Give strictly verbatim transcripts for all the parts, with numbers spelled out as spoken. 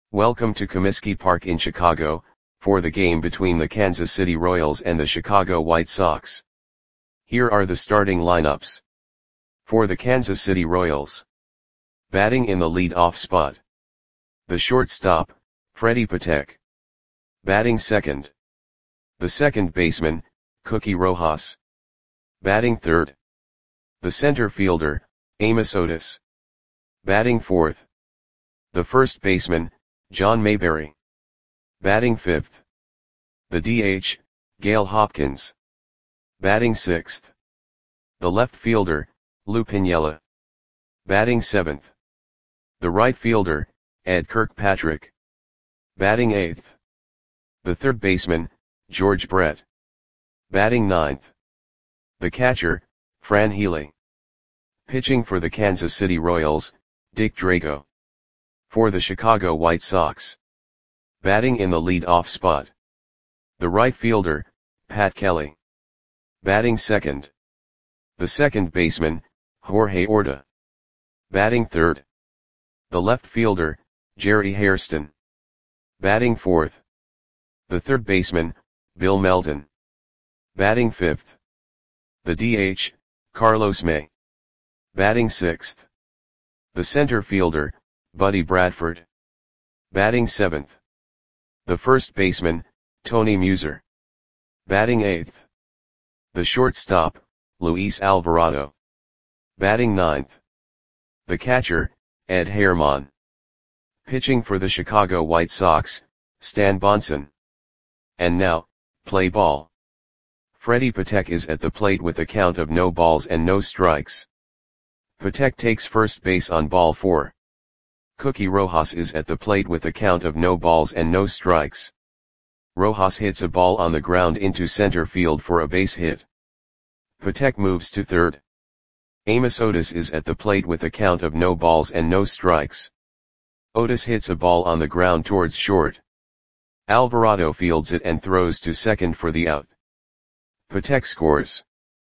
Welcome to Comiskey Park in Chicago, for the game between the Kansas City Royals and the Chicago White Sox. Here are the starting lineups. For the Kansas City Royals. Batting in the lead-off spot. The shortstop, Freddie Patek. Batting second. The second baseman, Cookie Rojas. Batting third. The center fielder, Amos Otis. Batting fourth. The first baseman, John Mayberry. Batting fifth. The D H, Gail Hopkins. Batting sixth. The left fielder, Lou Piniella. Batting seventh. The right fielder, Ed Kirkpatrick. Batting eighth. The third baseman, George Brett. Batting ninth. The catcher, Fran Healy. Pitching for the Kansas City Royals, Dick Drago. For the Chicago White Sox. Batting in the lead-off spot. The right fielder, Pat Kelly. Batting second. The second baseman, Jorge Orta. Batting third. The left fielder, Jerry Hairston. Batting fourth. The third baseman, Bill Melton. Batting fifth. The D H, Carlos May. Batting sixth. The center fielder, Buddy Bradford. Batting seventh. The first baseman, Tony Muser. Batting eighth. The shortstop, Luis Alvarado. Batting ninth. The catcher, Ed Herman. Pitching for the Chicago White Sox, Stan Bonson. And now, play ball. Freddie Patek is at the plate with a count of no balls and no strikes. Patek takes first base on ball four. Cookie Rojas is at the plate with a count of no balls and no strikes. Rojas hits a ball on the ground into center field for a base hit. Patek moves to third. Amos Otis is at the plate with a count of no balls and no strikes. Otis hits a ball on the ground towards short. Alvarado fields it and throws to second for the out. Patek scores.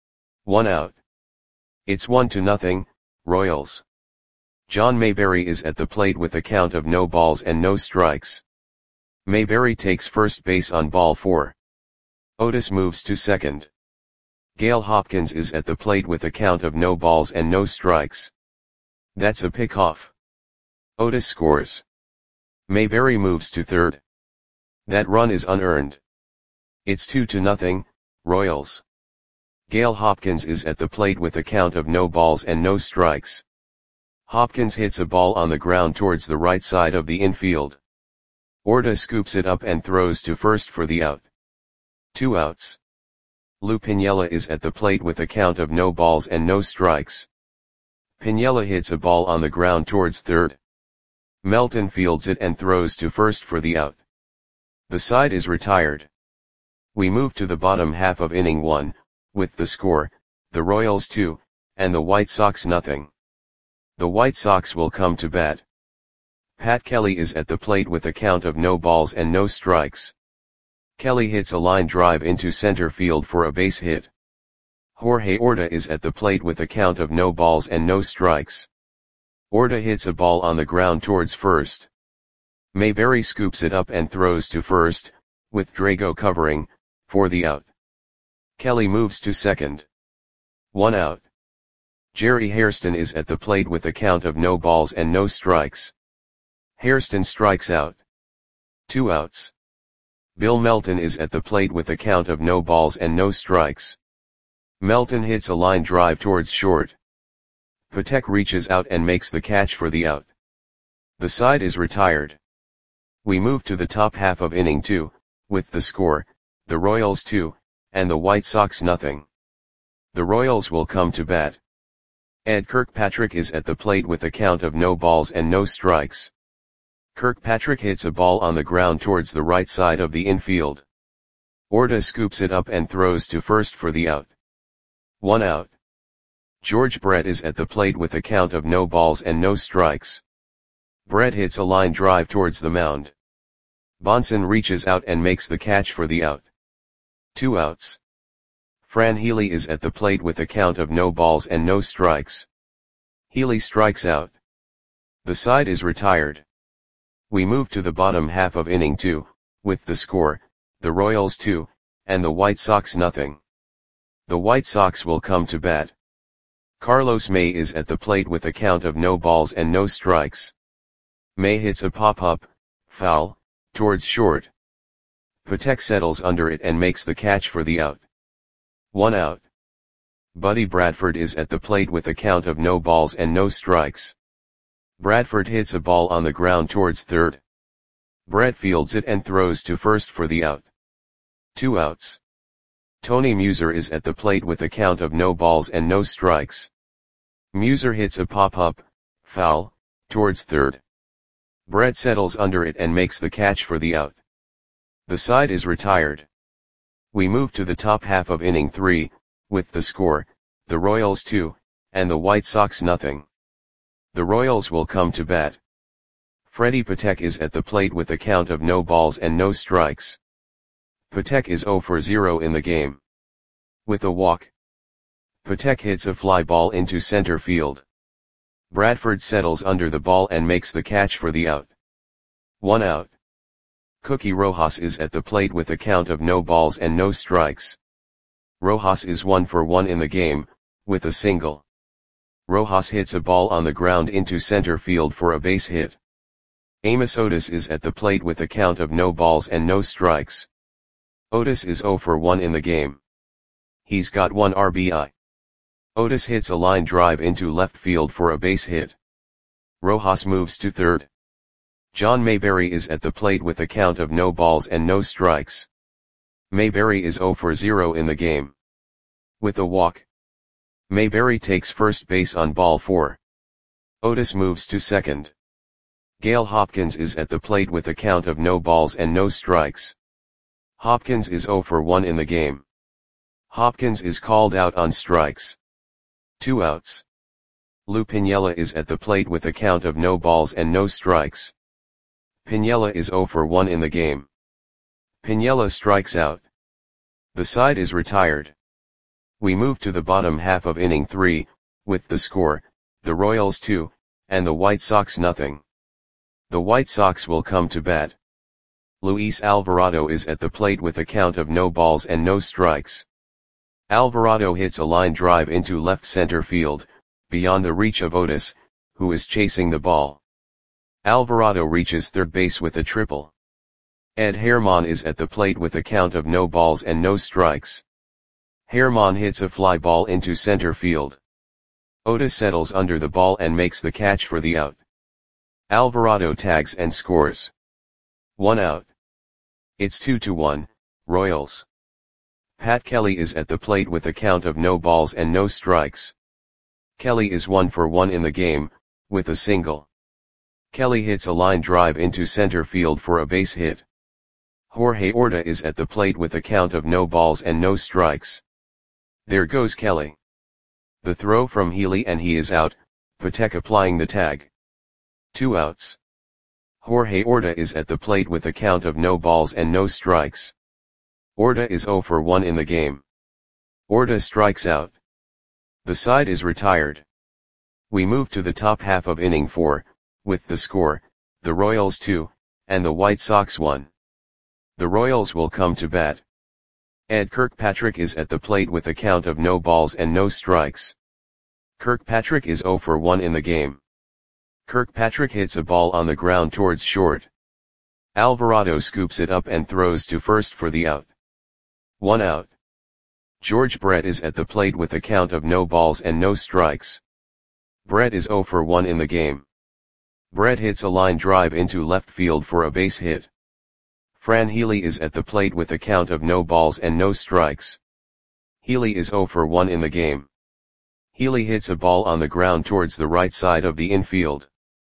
One out. It's one to nothing, Royals. John Mayberry is at the plate with a count of no balls and no strikes. Mayberry takes first base on ball four. Otis moves to second. Gail Hopkins is at the plate with a count of no balls and no strikes. That's a pickoff. Otis scores. Mayberry moves to third. That run is unearned. It's two to nothing, Royals. Gail Hopkins is at the plate with a count of no balls and no strikes. Hopkins hits a ball on the ground towards the right side of the infield. Orta scoops it up and throws to first for the out. Two outs. Lou Piniella is at the plate with a count of no balls and no strikes. Piniella hits a ball on the ground towards third. Melton fields it and throws to first for the out. The side is retired. We move to the bottom half of inning one, with the score, the Royals two, and the White Sox nothing. The White Sox will come to bat. Pat Kelly is at the plate with a count of no balls and no strikes. Kelly hits a line drive into center field for a base hit. Jorge Orta is at the plate with a count of no balls and no strikes. Orta hits a ball on the ground towards first. Mayberry scoops it up and throws to first, with Drago covering, for the out. Kelly moves to second. One out. Jerry Hairston is at the plate with a count of no balls and no strikes. Hairston strikes out. Two outs. Bill Melton is at the plate with a count of no balls and no strikes. Melton hits a line drive towards short. Patek reaches out and makes the catch for the out. The side is retired. We move to the top half of inning two, with the score, the Royals two, and the White Sox nothing. The Royals will come to bat. Ed Kirkpatrick is at the plate with a count of no balls and no strikes. Kirkpatrick hits a ball on the ground towards the right side of the infield. Orta scoops it up and throws to first for the out. One out. George Brett is at the plate with a count of no balls and no strikes. Brett hits a line drive towards the mound. Bonson reaches out and makes the catch for the out. Two outs. Fran Healy is at the plate with a count of no balls and no strikes. Healy strikes out. The side is retired. We move to the bottom half of inning two, with the score, the Royals two, and the White Sox nothing. The White Sox will come to bat. Carlos May is at the plate with a count of no balls and no strikes. May hits a pop-up, foul, towards short. Patek settles under it and makes the catch for the out. One out. Buddy Bradford is at the plate with a count of no balls and no strikes. Bradford hits a ball on the ground towards third. Brett fields it and throws to first for the out. Two outs. Tony Muser is at the plate with a count of no balls and no strikes. Muser hits a pop-up, foul, towards third. Brett settles under it and makes the catch for the out. The side is retired. We move to the top half of inning three, with the score, the Royals two, and the White Sox nothing. The Royals will come to bat. Freddie Patek is at the plate with a count of no balls and no strikes. Patek is zero for zero in the game. With a walk, Patek hits a fly ball into center field. Bradford settles under the ball and makes the catch for the out. One out. Cookie Rojas is at the plate with a count of no balls and no strikes. Rojas is one for one in the game, with a single. Rojas hits a ball on the ground into center field for a base hit. Amos Otis is at the plate with a count of no balls and no strikes. Otis is zero for one in the game. He's got one R B I. Otis hits a line drive into left field for a base hit. Rojas moves to third. John Mayberry is at the plate with a count of no balls and no strikes. Mayberry is zero for zero in the game. With a walk, Mayberry takes first base on ball four. Otis moves to second. Gale Hopkins is at the plate with a count of no balls and no strikes. Hopkins is zero for one in the game. Hopkins is called out on strikes. Two outs. Lou Piniella is at the plate with a count of no balls and no strikes. Piniella is zero for one in the game. Piniella strikes out. The side is retired. We move to the bottom half of inning three, with the score, the Royals two, and the White Sox nothing. The White Sox will come to bat. Luis Alvarado is at the plate with a count of no balls and no strikes. Alvarado hits a line drive into left center field, beyond the reach of Otis, who is chasing the ball. Alvarado reaches third base with a triple. Ed Herman is at the plate with a count of no balls and no strikes. Herman hits a fly ball into center field. Otis settles under the ball and makes the catch for the out. Alvarado tags and scores. One out. It's two to one, Royals. Pat Kelly is at the plate with a count of no balls and no strikes. Kelly is one for one in the game, with a single. Kelly hits a line drive into center field for a base hit. Jorge Orta is at the plate with a count of no balls and no strikes. There goes Kelly. The throw from Healy and he is out, Patek applying the tag. Two outs. Jorge Orta is at the plate with a count of no balls and no strikes. Orta is zero for one in the game. Orta strikes out. The side is retired. We move to the top half of inning four, with the score, the Royals two, and the White Sox one. The Royals will come to bat. Ed Kirkpatrick is at the plate with a count of no balls and no strikes. Kirkpatrick is zero for one in the game. Kirkpatrick hits a ball on the ground towards short. Alvarado scoops it up and throws to first for the out. One out. George Brett is at the plate with a count of no balls and no strikes. Brett is zero for one in the game. Brett hits a line drive into left field for a base hit. Fran Healy is at the plate with a count of no balls and no strikes. Healy is zero for one in the game. Healy hits a ball on the ground towards the right side of the infield.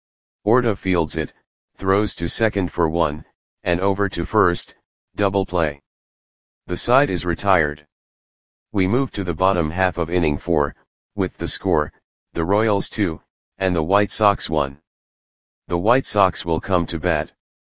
Orta fields it, throws to second for one, and over to first, double play. The side is retired. We move to the bottom half of inning four, with the score, the Royals two, and the White Sox one. The White Sox will come to bat.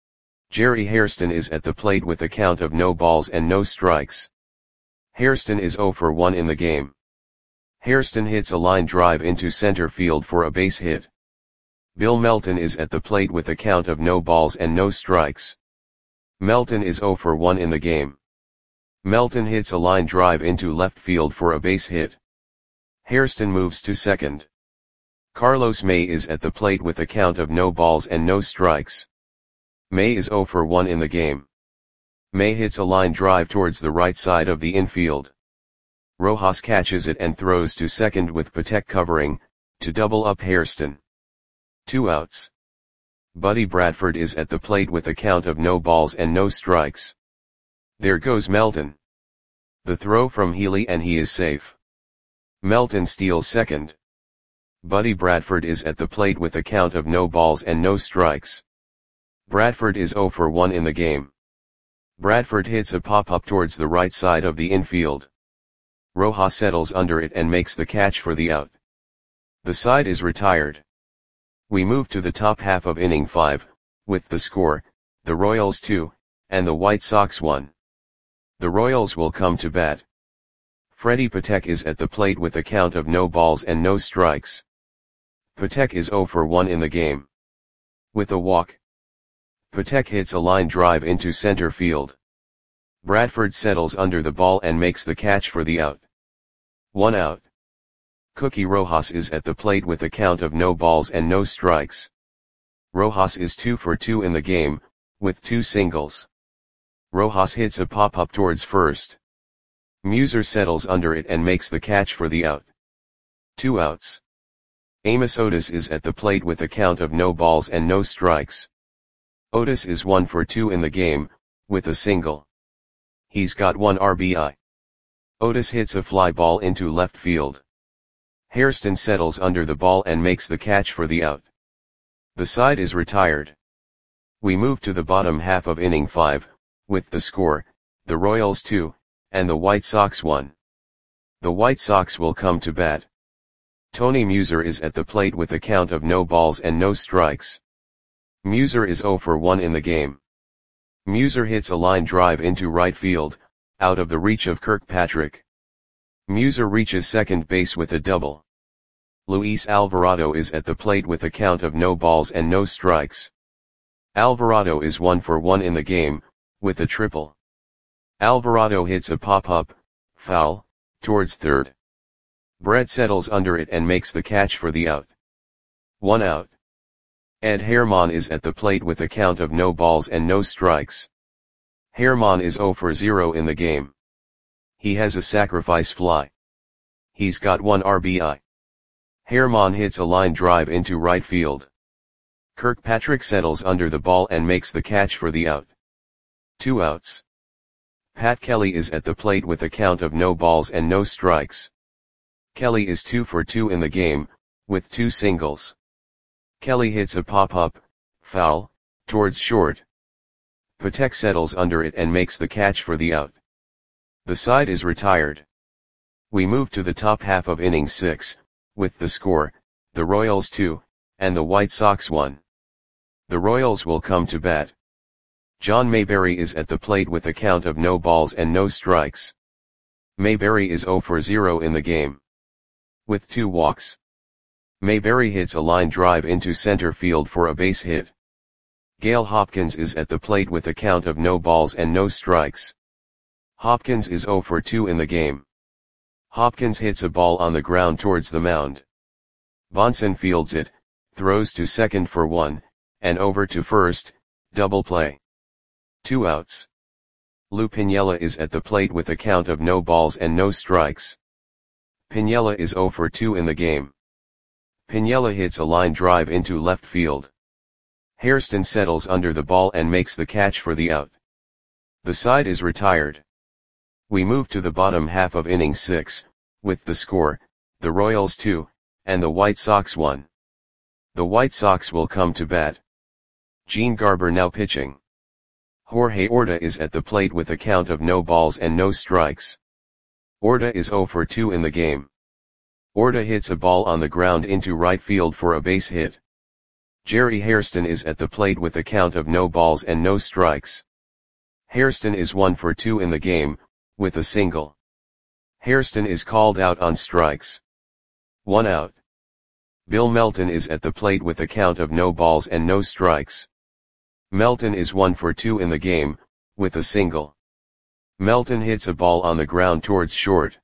Jerry Hairston is at the plate with a count of no balls and no strikes. Hairston is zero for one in the game. Hairston hits a line drive into center field for a base hit. Bill Melton is at the plate with a count of no balls and no strikes. Melton is zero for one in the game. Melton hits a line drive into left field for a base hit. Hairston moves to second. Carlos May is at the plate with a count of no balls and no strikes. May is zero for one in the game. May hits a line drive towards the right side of the infield. Rojas catches it and throws to second with Patek covering, to double up Hairston. Two outs. Buddy Bradford is at the plate with a count of no balls and no strikes. There goes Melton. The throw from Healy and he is safe. Melton steals second. Buddy Bradford is at the plate with a count of no balls and no strikes. Bradford is zero for one in the game. Bradford hits a pop-up towards the right side of the infield. Rojas settles under it and makes the catch for the out. The side is retired. We move to the top half of inning five, with the score, the Royals two, and the White Sox one. The Royals will come to bat. Freddie Patek is at the plate with a count of no balls and no strikes. Patek is zero for one in the game. With a walk. Patek hits a line drive into center field. Bradford settles under the ball and makes the catch for the out. One out. Cookie Rojas is at the plate with a count of no balls and no strikes. Rojas is two for two in the game, with two singles. Rojas hits a pop-up towards first. Muser settles under it and makes the catch for the out. Two outs. Amos Otis is at the plate with a count of no balls and no strikes. Otis is one for two in the game, with a single. He's got one R B I. Otis hits a fly ball into left field. Hairston settles under the ball and makes the catch for the out. The side is retired. We move to the bottom half of inning five, with the score, the Royals two, and the White Sox one. The White Sox will come to bat. Tony Muser is at the plate with a count of no balls and no strikes. Muser is zero for one in the game. Muser hits a line drive into right field, out of the reach of Kirkpatrick. Muser reaches second base with a double. Luis Alvarado is at the plate with a count of no balls and no strikes. Alvarado is one for one in the game, with a triple. Alvarado hits a pop-up, foul, towards third. Brett settles under it and makes the catch for the out. One out. Ed Herman is at the plate with a count of no balls and no strikes. Herman is zero for zero in the game. He has a sacrifice fly. He's got one R B I. Herman hits a line drive into right field. Kirkpatrick settles under the ball and makes the catch for the out. Two outs. Pat Kelly is at the plate with a count of no balls and no strikes. Kelly is two for two in the game, with two singles. Kelly hits a pop-up, foul, towards short. Patek settles under it and makes the catch for the out. The side is retired. We move to the top half of inning six, with the score, the Royals two, and the White Sox one. The Royals will come to bat. John Mayberry is at the plate with a count of no balls and no strikes. Mayberry is zero for zero in the game. With two walks. Mayberry hits a line drive into center field for a base hit. Gale Hopkins is at the plate with a count of no balls and no strikes. Hopkins is zero for two in the game. Hopkins hits a ball on the ground towards the mound. Bonson fields it, throws to second for one, and over to first, double play. Two outs. Lou Piniella is at the plate with a count of no balls and no strikes. Piniella is zero for two in the game. Piniella hits a line drive into left field. Hairston settles under the ball and makes the catch for the out. The side is retired. We move to the bottom half of inning six, with the score, the Royals two, and the White Sox one. The White Sox will come to bat. Gene Garber now pitching. Jorge Orta is at the plate with a count of no balls and no strikes. Orta is zero for two in the game. Orta hits a ball on the ground into right field for a base hit. Jerry Hairston is at the plate with a count of no balls and no strikes. Hairston is one for two in the game, with a single. Hairston is called out on strikes. One out. Bill Melton is at the plate with a count of no balls and no strikes. Melton is one for two in the game, with a single. Melton hits a ball on the ground towards short.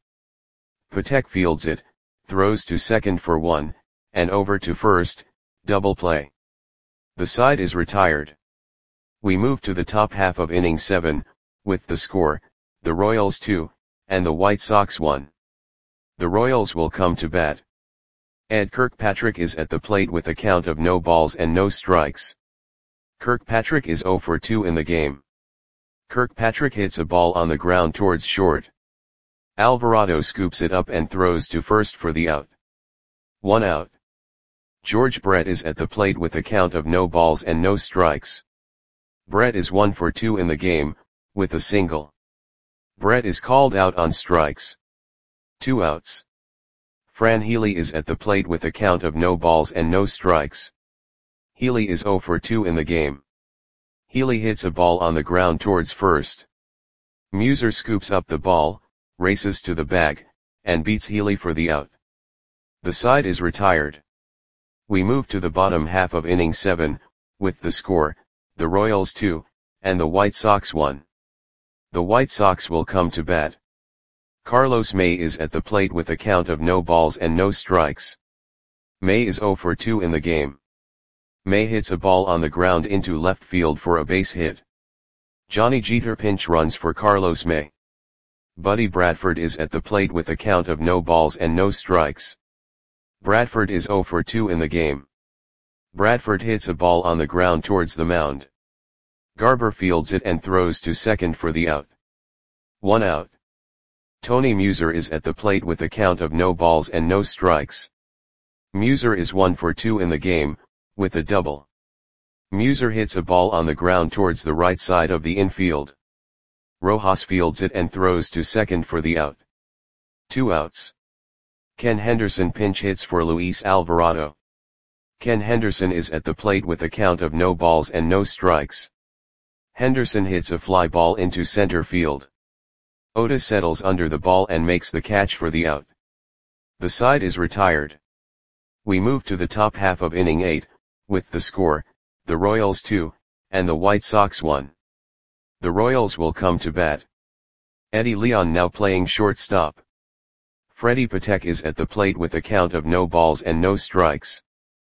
Patek fields it, throws to second for one, and over to first, double play. The side is retired. We move to the top half of inning seven, with the score, the Royals two, and the White Sox one. The Royals will come to bat. Ed Kirkpatrick is at the plate with a count of no balls and no strikes. Kirkpatrick is zero for two in the game. Kirkpatrick hits a ball on the ground towards short. Alvarado scoops it up and throws to first for the out. One out. George Brett is at the plate with a count of no balls and no strikes. Brett is one for two in the game, with a single. Brett is called out on strikes. Two outs. Fran Healy is at the plate with a count of no balls and no strikes. Healy is zero for two in the game. Healy hits a ball on the ground towards first. Muser scoops up the ball, races to the bag, and beats Healy for the out. The side is retired. We move to the bottom half of inning seven, with the score, the Royals two, and the White Sox one. The White Sox will come to bat. Carlos May is at the plate with a count of no balls and no strikes. May is zero for two in the game. May hits a ball on the ground into left field for a base hit. Johnny Jeter pinch runs for Carlos May. Buddy Bradford is at the plate with a count of no balls and no strikes. Bradford is zero for two in the game. Bradford hits a ball on the ground towards the mound. Garber fields it and throws to second for the out. One out. Tony Muser is at the plate with a count of no balls and no strikes. Muser is one for two in the game, with a double. Muser hits a ball on the ground towards the right side of the infield. Rojas fields it and throws to second for the out. Two outs. Ken Henderson pinch hits for Luis Alvarado. Ken Henderson is at the plate with a count of no balls and no strikes. Henderson hits a fly ball into center field. Otis settles under the ball and makes the catch for the out. The side is retired. We move to the top half of inning eight, with the score, the Royals two, and the White Sox one. The Royals will come to bat. Eddie Leon now playing shortstop. Freddie Patek is at the plate with a count of no balls and no strikes.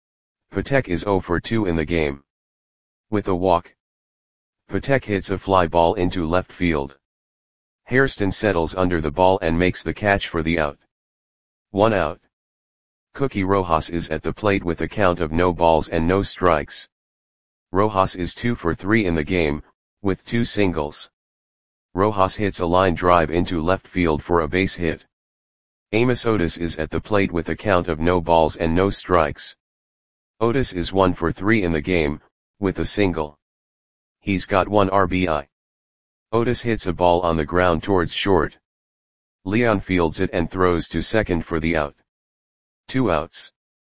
Patek is zero for two in the game. With a walk. Patek hits a fly ball into left field. Hairston settles under the ball and makes the catch for the out. One out. Cookie Rojas is at the plate with a count of no balls and no strikes. Rojas is two for three in the game, with two singles. Rojas hits a line drive into left field for a base hit. Amos Otis is at the plate with a count of no balls and no strikes. Otis is one for three in the game, with a single. He's got one R B I. Otis hits a ball on the ground towards short. Leon fields it and throws to second for the out. Two outs.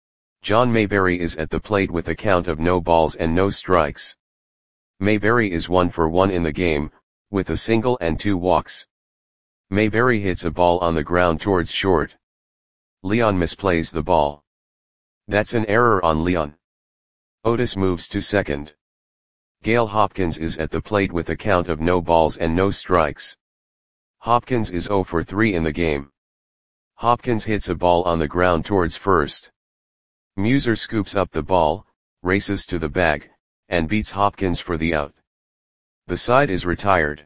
John Mayberry is at the plate with a count of no balls and no strikes. Mayberry is one for one in the game, with a single and two walks. Mayberry hits a ball on the ground towards short. Leon misplays the ball. That's an error on Leon. Otis moves to second. Gale Hopkins is at the plate with a count of no balls and no strikes. Hopkins is zero for three in the game. Hopkins hits a ball on the ground towards first. Muser scoops up the ball, races to the bag, and beats Hopkins for the out. The side is retired.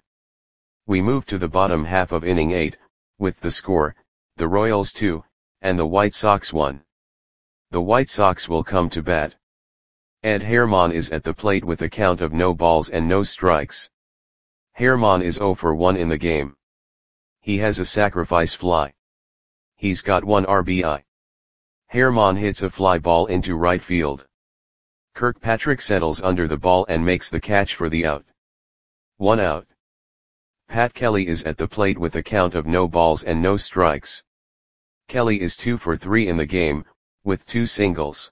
We move to the bottom half of inning eight, with the score, the Royals two, and the White Sox one. The White Sox will come to bat. Ed Herman is at the plate with a count of no balls and no strikes. Herman is zero for one in the game. He has a sacrifice fly. He's got one R B I. Herman hits a fly ball into right field. Kirkpatrick settles under the ball and makes the catch for the out. One out. Pat Kelly is at the plate with a count of no balls and no strikes. Kelly is two for three in the game, with two singles.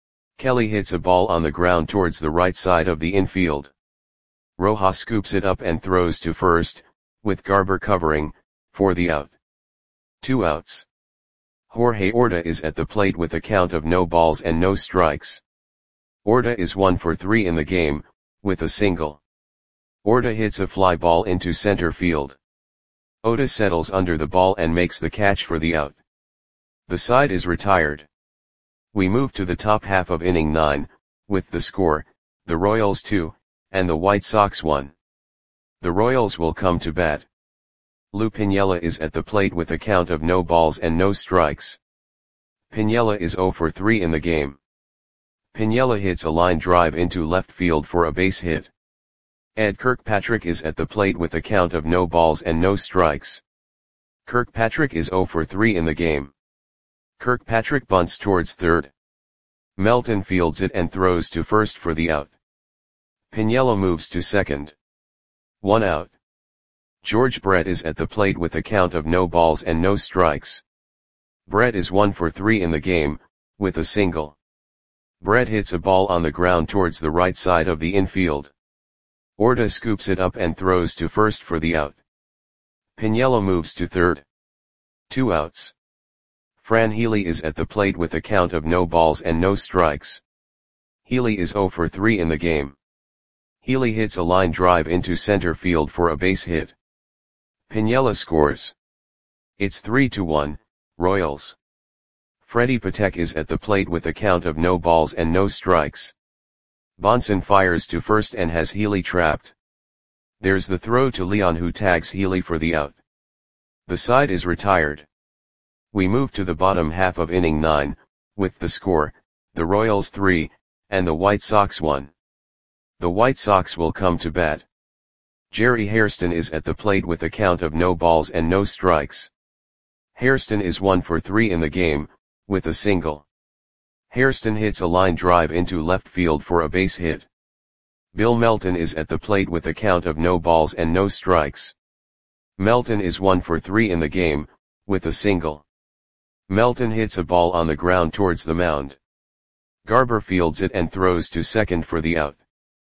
Kelly hits a ball on the ground towards the right side of the infield. Rojas scoops it up and throws to first, with Garber covering, for the out. Two outs. Jorge Orta is at the plate with a count of no balls and no strikes. Orta is one for three in the game, with a single. Orta hits a fly ball into center field. Ota settles under the ball and makes the catch for the out. The side is retired. We move to the top half of inning nine, with the score, the Royals two, and the White Sox one. The Royals will come to bat. Lou Piniella is at the plate with a count of no balls and no strikes. Piniella is zero for three in the game. Piniella hits a line drive into left field for a base hit. Ed Kirkpatrick is at the plate with a count of no balls and no strikes. Kirkpatrick is zero for three in the game. Kirkpatrick bunts towards third. Melton fields it and throws to first for the out. Piniella moves to second. One out. George Brett is at the plate with a count of no balls and no strikes. Brett is one for three in the game, with a single. Brett hits a ball on the ground towards the right side of the infield. Orta scoops it up and throws to first for the out. Piniella moves to third. Two outs. Fran Healy is at the plate with a count of no balls and no strikes. Healy is zero for three in the game. Healy hits a line drive into center field for a base hit. Piniella scores. It's three to one, Royals. Freddie Patek is at the plate with a count of no balls and no strikes. Bonson fires to first and has Healy trapped. There's the throw to Leon, who tags Healy for the out. The side is retired. We move to the bottom half of inning nine, with the score, the Royals three, and the White Sox one. The White Sox will come to bat. Jerry Hairston is at the plate with a count of no balls and no strikes. Hairston is one for three in the game, with a single. Hairston hits a line drive into left field for a base hit. Bill Melton is at the plate with a count of no balls and no strikes. Melton is one for three in the game, with a single. Melton hits a ball on the ground towards the mound. Garber fields it and throws to second for the out.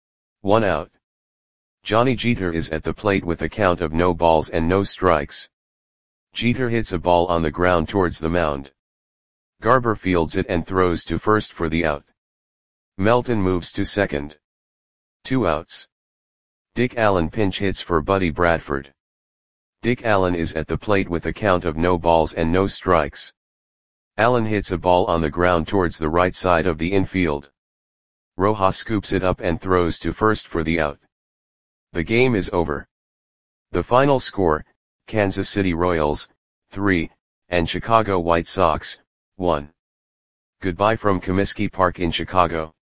One out. Johnny Jeter is at the plate with a count of no balls and no strikes. Jeter hits a ball on the ground towards the mound. Garber fields it and throws to first for the out. Melton moves to second. Two outs. Dick Allen pinch hits for Buddy Bradford. Dick Allen is at the plate with a count of no balls and no strikes. Allen hits a ball on the ground towards the right side of the infield. Rojas scoops it up and throws to first for the out. The game is over. The final score, Kansas City Royals, three, and Chicago White Sox, one. Goodbye from Comiskey Park in Chicago.